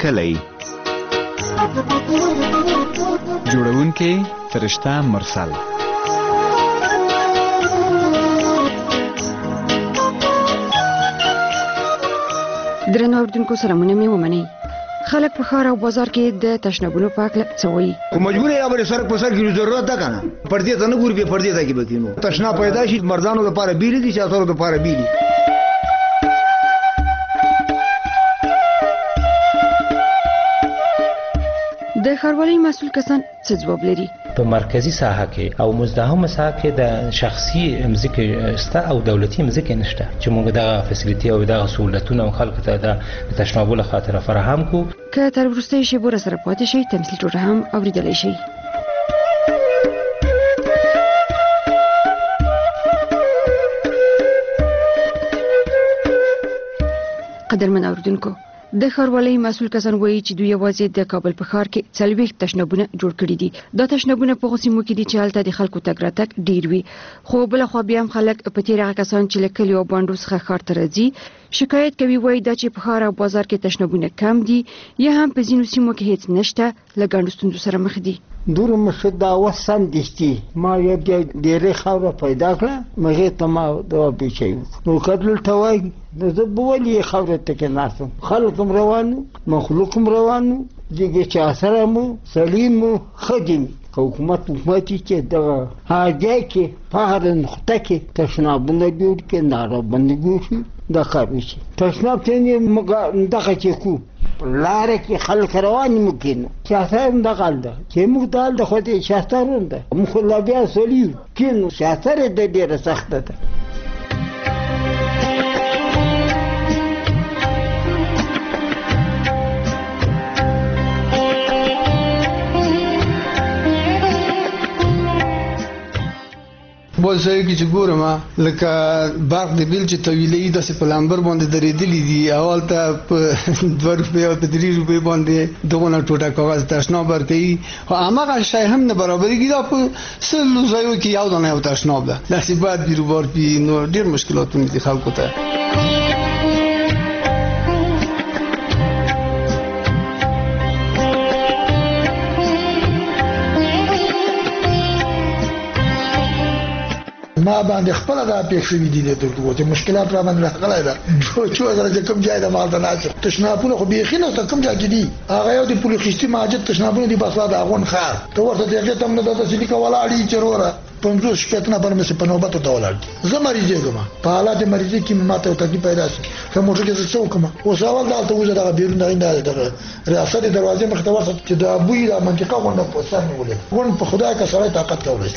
کلی. جوړونکي فرشته مرسل. درنو اوریدونکو سلامونه مې ومنئ. خلک په ښار او بازار کې د تشنابونو په هکله څه وایي؟ خو مجبور یې خبرې سر په سر کې ضرورت ده که نه، پردې ته نه ګوري، بې پردې ته کې به کینو. تشناب پیدا شي، مردانو دپاره بیلې دي، چاڅرو دپاره بیلې. د ښاروالۍ مسؤل کسان څه ځواب لري؟ په مرکزی ساحه کې او مزدحمه ساحه کې د شخصي مځکې شته او دولتي مځکې نشته چې موږ دغه فسیلیټي او دغه سہولتونه خلکو ته د تشنابونو خاطر فراهم کو. که تر وروستۍ شیبو راسره پاتې شئ، تمثیل ټوټه هم اورېدلی شئ. قدرمن اوریدونکو، د ښاروالۍ مسؤل کسان وایي چې دوی یوازې د کابل په ښار کې 40 تشنابونه جوړ کړي دي. دا تشنابونه په هغو سیمو کې دي چې هلته د خلکو تګ راتګ ډیر وي، خو بلخوا بیا هم خلک په تېر هغه کسان چې له کلیو او بانډو څخه ښار ته راځي شکایت کوي. وایي دا چې په ښار او بازار کې تشنابونه کم دي یا هم په ځینو سیمو کې هیڅ نشته، له ګڼو ستونزو سره مخ دي. دور مشه دا وسم دستی ما یو بیا ډېرې خاوره پیدا کړه، مغې ته ما دوا پیچی نو کتل توای د زبولې خاوره ته کې ناسم خلک هم روانو، مخلوق هم روانو، دیگه چې اثر مو سلیم مو خدیم حکومت چې دغه حاجه کې پهر نقطه کې تشنابونه جوړ کې ناره بند جوړ دا کار وشي. تشناب ته دغه چې کو لاره کې خلک روان ممکن چې اثر دغه ده چې موږ دال د خو دې شاسترون ده موږ لا بیا سلیو کینو شاستر د ډېر سخت ده. بل ځای کې چې ګورم لکه برق د بیل چې طویلې داسې په لمبر باندې درېدلي دي، اول ته په 2 روپۍ او په 3 روپۍ باندې دغونه ټوټه کاغذ تشناب ورکوي، خو هماغه شی هم نه برابرېږي. دا په سلو ځایو کې یو دانه یو تشناب ده، داسې باید بیروبار پي، نو ډېر مشکلاتونه دي خلکو ته. ما باندې خپل دا پېښې دي د دغه چې مشکلات را باندې راغلای دا چې وزره چې کوم ځای د مالته ناشه تشنابونه خو بيخي نو ته کوم ځای کې دي هغه یو د پولیسي ماجد تشنابونه دي بس دا غون خار ته ورته دغه تم نه د سړي کولا اړي چروره 50 شپتنه پر مې په نوبت ته ولاړ زه مریض یم په حالت مریضي کې ماته تکلیف پیدا شي کوم څه چې څوک ما او سوال دا ته وځه دا بیرون نه د ریاست دروازې مخ ته ورته چې دا بوی د منطقه غونډه په سر نیولې غون په خدای کا سره طاقت کولای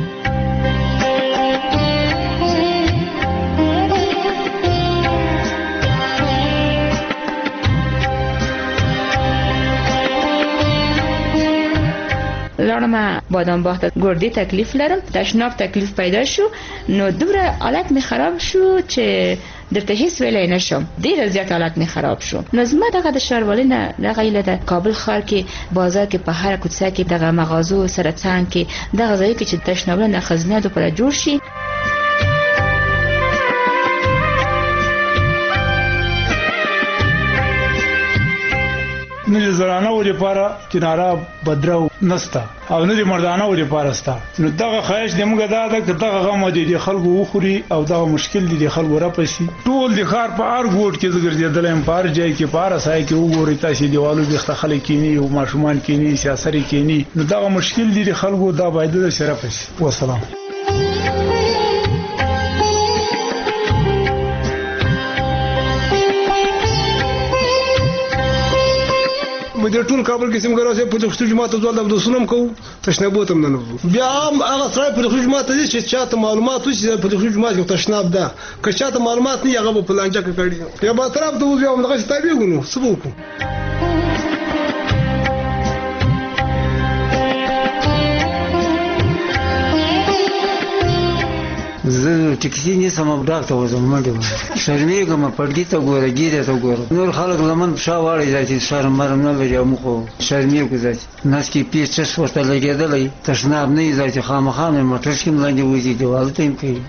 لاړم بادام باغ ته ګردې تکلیف لرم، تشناب تکلیف پیدا شو، نو دومره حالت می خراب شو چې درته هیڅ ویلای نشم، ډیر زیات حالت می خراب شو. نو زما دغه د ښاروالۍ نه دغه ایله د کابل ښار کې بازار کې په هر کوڅه کې دغه مغازو سره څنګ کې دغه ځای کې چې تشنابونه خزانه د پر جوړ شي. نه د زنانو لپاره کناره بدرو نستا او نه د مردانو لپاره ستا. نو دغه خواهش د موږ دا ده چې دغه غم د خلکو وخوري او دغه مشکل دي د خلکو راپسي ټول د ښار په هر ګوټ کې زګرځېدلم په هر ځای کې په هر ځای کې وګوري تاسو دیوالو د خلک کینی او ماشومان کینی سیاسي کینی، نو دغه مشکل دي د خلکو دا باید د سره پسي. والسلام. مې د ټول کابل کې سم ګرځي په دغه جماعت ځول د سنم کو تشنابو ته نه بیا هغه سره په دغه جماعت دي چې چاته معلومات وشي په دغه جماعت کې تشناب ده که چاته معلومات نه هغه په پلانچا کې کړی یا به طرف ته وځي او دغه ستابي غنو سبوکو. زه ټیکسي نه سم ډاکټر ته وځم منډه شرمېږم پړدي ته ګوره ګیره ته ګوره نور خلک لمن شا واړی ځي شرم مرم نه لري مو خو شرمېږم ځي ناس کې پیچ ورته لګېدلې تشناب نه ځي خامخانه موټر کې ملاندې وځي دیوال ته هم کوي.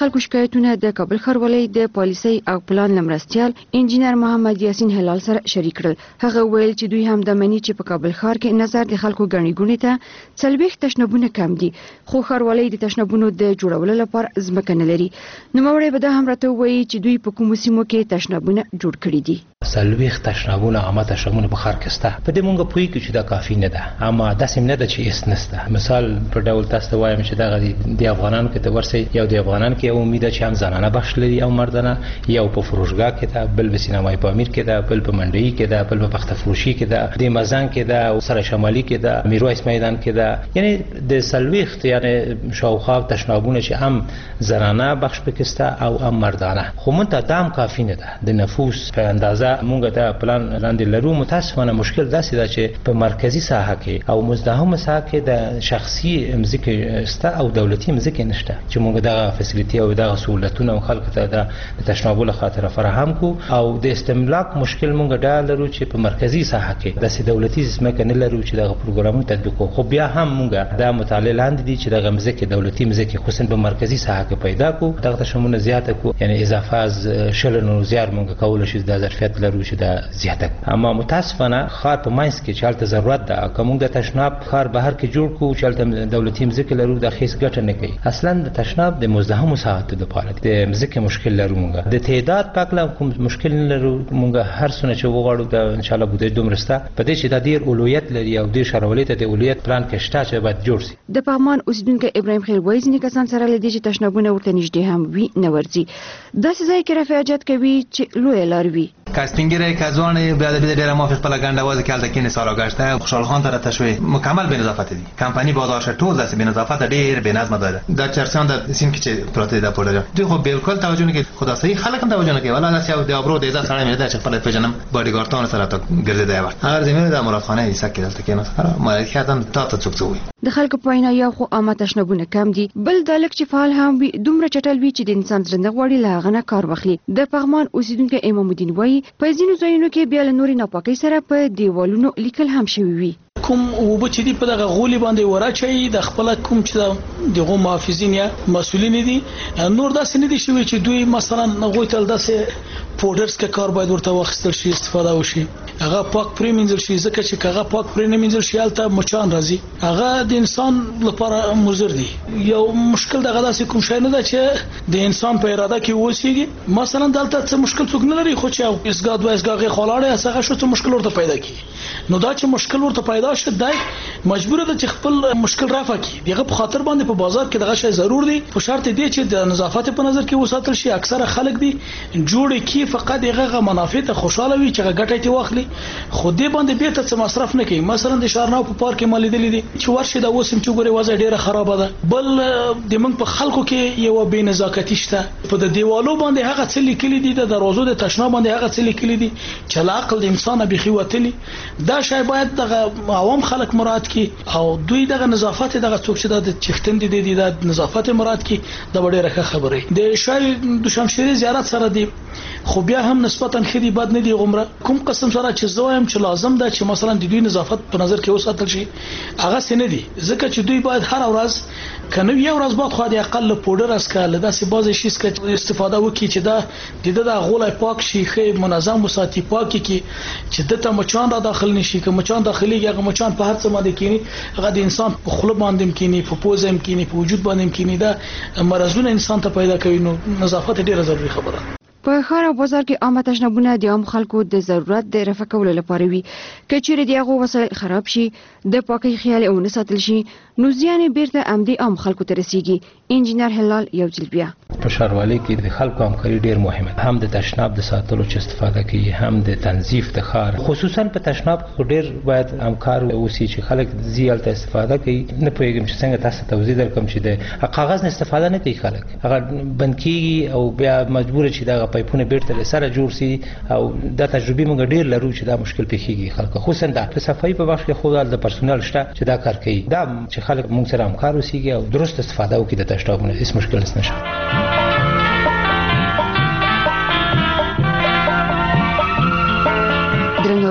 خلکو شکایتونه د کابل ښاروالۍ د پالیسۍ او پلان لمرستیال انجینر محمد یاسین هلال سره شریک کړل. هغه ویل چې دوی هم د منی چې په کابل ښار کې نظر د خلکو ګڼې ګوڼې ته 40 تشنابونه کم دي، خو ښاروالۍ د تشنابونو د جوړولو لپاره ځمکه نه لري. نوموړی به دا هم راته ووایي چې دوی په کومو سیمو کې تشنابونه جوړ کړي دي. 40 تشنابونه عامه تشنابونه په ښار کې شته. په دې مونږ پوهیږو چې دا کافي نه ده، اما داسې نه ده چې هیڅ نشته. مثال په ډول تاسو ته وایم چې دغه د افغانانو کې ته ورسئ، یو د افغانانو کې یو امید چې هم زنانه بخش لري او مردانه، یو په فروشګاه کې ده، بل په سینمای پامیر کې ده، بل په منډي کې ده، بل په پخته فروشي کې ده، د مزان کې ده او سره شمالي کې ده، میرویس میدان کې ده. یعنی د 40 یعنی شاوخوا تشنابونه چې هم زنانه بخش پکې شته او هم مردانه، خو مونږ ته دام کافي نه ده. د نفوس په اندازه مونږ ته پلان لاندې لرو. متاسفانه مشکل داسې ده چې په مرکزی ساحه کې او مزدحمه ساحه کې د شخصي مزکه شته او دولتي مزکه نشته چې موږ دغه فسیلیټي او دغه سہولتونه او خلکو ته د تشنابونو خاطر فراهم کو. او د استملاک مشکل موږ دا لرو چې په مرکزی ساحه کې د دولتي ځمکه نه لرو چې دغه پروګرامونه تطبیق کوو. خو بیا هم موږ دا مطالعه لاندې دي چې دغه مزکه دولتي مزکه خصوصا په مرکزی ساحه کې پیدا کو، دغه تشنابونه زیاته کو، یعنی اضافه از شلنو زیات موږ کول شي د ظرفیت لرو چې دا زیاته. اما متاسفانه خار په ماینس کې چالت ضرورت ده کوم د تشناب خار بهر کې جوړ کو چالت دولتي مزکه لرو د خیس ګټه نه کوي. اصلا د تشناب د مزدحمو ساحات د پاره د مزکه مشکل لرو موږ د تعداد پاکله کوم مشکل نه لرو. موږ هر څونه چې وغواړو د ان شاء الله بده دومرسته په دې چې د ډیر اولویت لري او د ښاروالۍ ته د اولویت پلان کې شته چې باید جوړ شي. د پغمان اوسیدونکو ابراهیم خیل وایي ځینې کسان سره لدی چې تشنابونه ورته نږدې هم وي نه ورځي. داسې ځای کې رفاجت کوي چې لوی لار وي. کاستینګره کازوان بیاد ډیره موافق په لګنده واز کې حالت کې نه سارا گشته خوشحال خان تر تشوي مکمل به نظافت دي. کمپانی بازار ټول داسې به نظافت ډیر به نظم داره. د چرسان د سیم کې چې پروت دی پوره دوی خو بالکل توجه نه کوي. خدا صحیح خلک هم توجه نه کوي. ولا داسې د ابرو د عزت سره مې ده چې خپل پیژنم باډیګارتان سره تا ګرځیدای وخت هر زمينه د مرادخانه یې سکه دلته کې نه مالکیتان تا څوک د خلکو په وینا یو خو عامه تشنابونه کم دي، بل د لک چې فعال هم وي دومره چټل وي چې د انسان زړه نه غواړي له هغه نه کار واخلي. د پغمان اوسیدونکو امام الدین وایي په ځینو ځایونو کې بیا له نورې ناپاکۍ سره په دیوالونو لیکل هم شوي وي. کوم وب چې دی په دغه غولي باندې وراچي د خپل کوم چې دغه محافظین یا مسولین دي نور داسې نه دي شوی چې دوی مثلا غوي تل داسې پودرز کې کار باید ورته واخیستل شي، استفاده وشي، هغه پاک پریمینځل شي، ځکه چې هغه پاک پریمینځل شي البته مچان راځي، هغه د انسان لپاره مضر دي. یو مشکل دغه داسې کوم شی نه ده چې د انسان په اراده کې وسیږي. مثلا دلته څه مشکل څوک نه لري، خو چې اسګاد و اسګاغه خلاړې هغه شو څه مشکل ورته پیدا کی. نو دا چې مشکل ورته پیدا شي دای مجبور ده چې خپل مشکل رافع کړي. دغه په خاطر باندې په بازار کې دغه شی ضرور دي، په شرط دی چې د نظافت په نظر کې وساتل شي. اکثره خلک دي جوړ کی فقط دغه منافع ته خوشاله وي چې ګټه تی واخلي، خو دې باندې به ته څه مصرف نه کوي. مثلا د شارناو په پارک کې مالې دي چې ورشه د وسم چې ګوري وضع ډیره خراب ده. بل د موږ په خلکو کې یو بې نزاکتی شته. په د دیوالو باندې هغه څه لیکلي دي، د دروازو د تشناب باندې هغه څه لیکلي دي چې عقل د انسان به خوتلی. دا شی باید دغه عوام خلک مراد کی او دوی دغه نظافت دغه څوک چې د چختند دي د نظافت مراد کی د ډیره خبره. د شای دوشمشيري زیارت سره دی، خو بیا هم نسبتا خدي بد نه دی غمره. کوم قسم سره چې زوایم چې لازم ده چې مثلا د دوی نظافت په نظر کې وساتل شي هغه سن دي، ځکه چې دوی باید هر ورځ کنه یو ورځ بعد خو د اقل پودر اس کاله داسې بازي شي چې استفاده وکړي چې دا د غولای پاک شي، خې منظم وساتي پاکي کې چې دته مچان را داخل نشي. که مچان داخلي هغه مچان په هر څه باندې کینی، هغه د انسان په خله باندې کینی، په پوزه کینی، په وجود باندې کینی، دا مرزونه انسان ته پیدا کوي. نو نظافت ډیره ضروري خبره. په ښار او بازار کې عامه تشنابونه د عام خلکو د ضرورت د رفع کولو لپاره وي. که چیرې دغه وسایل خراب شي، د پاکۍ خیال او نه ساتل شي، نو زیان بیرته عمدي عام خلکو ته رسیږي. انجینر هلال یو ځل بیا په ښاروالۍ کې د خلکو همکاري ډیر مهمه ده، هم د تشناب د ساتلو چې استفاده کوي، هم د تنظیف د ښار، خصوصا په تشناب کې ډیر باید همکار اوسي چې خلک زیات استفاده کوي. نه پوهیږم چې څنګه تاسو توضیح درکم چې د کاغذ نه استفاده نه کوي خلک، هغه بند کیږي او بیا مجبور چې دا پایپونه بیرته سره جوړ سي. او دا تجربه موږ ډیر لرو چې دا مشکل پیښیږي خلکو، خصوصا د صفایي په وخت کې خو د پرسونل شته چې دا کار کوي. دا چې خلک موږ سره همکار اوسيږي او درست استفاده وکړي د تشنابونو، هیڅ مشکل نشته.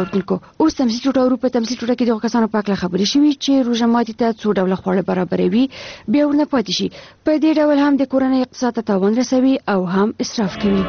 اوردونکو اوس تمثيل ټوټه په تمثيل ټوټه کې د کسانو په اړه خبرې شوې چې روژه ماتي ته څو ډول خواړه برابروي بیا ورنه پاتې شي په دې ډول هم د کورنۍ اقتصاد ته تاوان رسوي او هم اسراف کوي.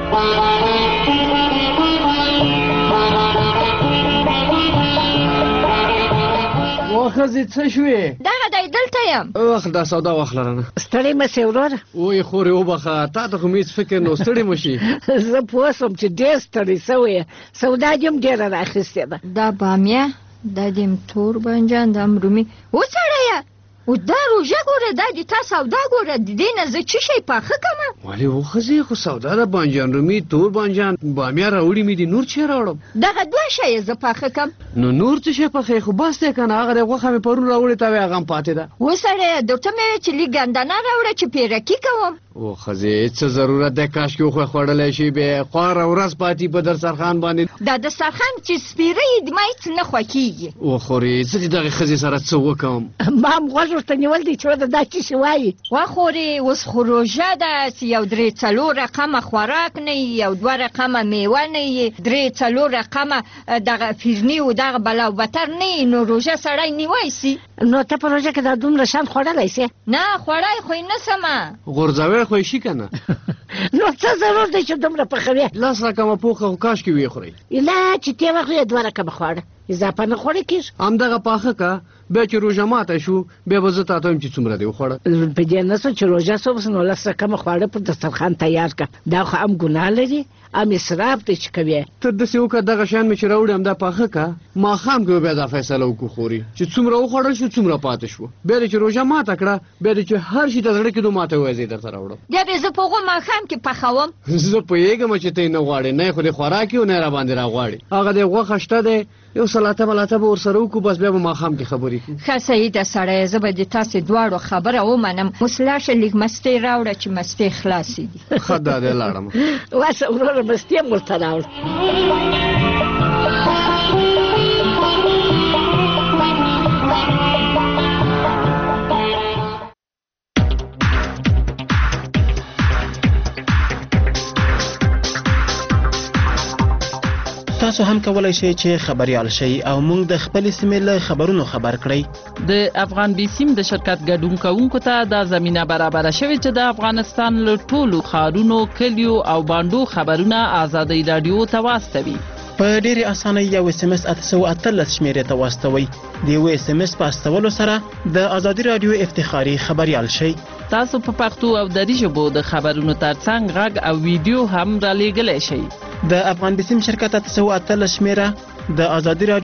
واخذ څه شوې دغه دی دلته یم واخل دا سودا واخلرنه ستړی مې سي وروره وای خورې وبخه تا ته خو هیڅ فکر نو ستړی مشي زه پوه سوم چې ډېر ستړی سوی سودا دې هم ډېره راخیستې ده دا بامیه دا دې تور بانجان دا رومي وسړیه او دا روژه ګوره دا دې تا سودا ګوره د دې نه زه څه شی پاخه کړم ولې وخځې خو سودا ده بانجان رومي تور بانجان بامیه راوړي مې دي نور چی راوړم دغه دوه شی زه پاخه کړم نو نور څه شی پخې خو بس ته کنه هغه غوښه مې پرون راوړې تا هغه هم پاتې ده وسړیه درته مې چې لږ ګندنه راوړه چې پیرکي کوم وخځې څه ضرورت ده کاش کې خو خوړلای شي به خوار ورځ پاتې په درسرخان باندې دا د سرخان چې سپیره د مایت نه خوکیږي وخوري څه دغه خځې سره څه وکم ما هم غوږ ورته نیول دي چې دا څه شی وایي وخوري اوس خو روژه ده چې یو 3-4 رقمه خوراک نه یو 2 رقمه میوه نه 3-4 رقمه دغه فیرني او دغه بلا وتر نه نو روژه سړی نیوي سي نو ته په روژه کې دا دومره شان خوړلای سي نه خوړای خو نه سم غورځوي خو شي کنه نو څه ضرور دی چې دومره پخوي لاس رقمه پوخه کاش کې وی خوري الا چې ته وخت 2 رقمه خوړه اضافه نه خوړی کیږي هم دغه پاخه کا به چې روژه ماته شو به وزته ته چې څومره دی خوړه په دې نه چې روژه سوبس نو لاسه کوم خوړه په دسترخوان تیار کا دا خو هم ګناه لري ام اسراف دې چې کوي ته د سیو کا دغه شان مې راوړم هم دا پاخه کا ما خام کې به دا فیصله وکړو خوري چې څومره وخوړل شو څومره پاتې شو به چې روژه ماته کړه به چې هر شي ته زړه کې دوه ماته وځي درته راوړم دا به زه په غو ما خام کې پخوم زه په یېګم چې ته نه غواړې نه خو دې خوراکي او نه را باندې را غواړي هغه دې غوښه شته ده یو سلاته ملاته به ورسره وکړو بس بیا به ما خام کې خبرې کوو ښه صحیح ده سړی زه به د تاسې دواړو خبره ومنم اوس لاشه لږ مستې راوړه چې مستې خلاصې دي ښه دا دی لاړم واسه وروره مستې هم ورته راوړه تاسو هم کولای شئ چې خبريال شئ او موږ د خپل سیمې له خبرونو خبر کړئ. د افغان بي سیم د شرکت ګډون کوونکو ته د زمينه برابر شوې چې د افغانستان له ټولو ښارونو کلیو او باندو خبرونه آزادۍ رادیو ته واستوي. په ډېرې اسانۍ یو SMS 813 شمیرې ته واستوي. د یو SMS په استولو سره د آزادۍ رادیو افتخاري خبريال شئ. تاسو په پښتو او دری ژبو د خبرونو ترڅنګ غږ او ویډیو هم را لېږلی شئ. د افغان بي سیم شرکت 813 شمیره د آزادۍ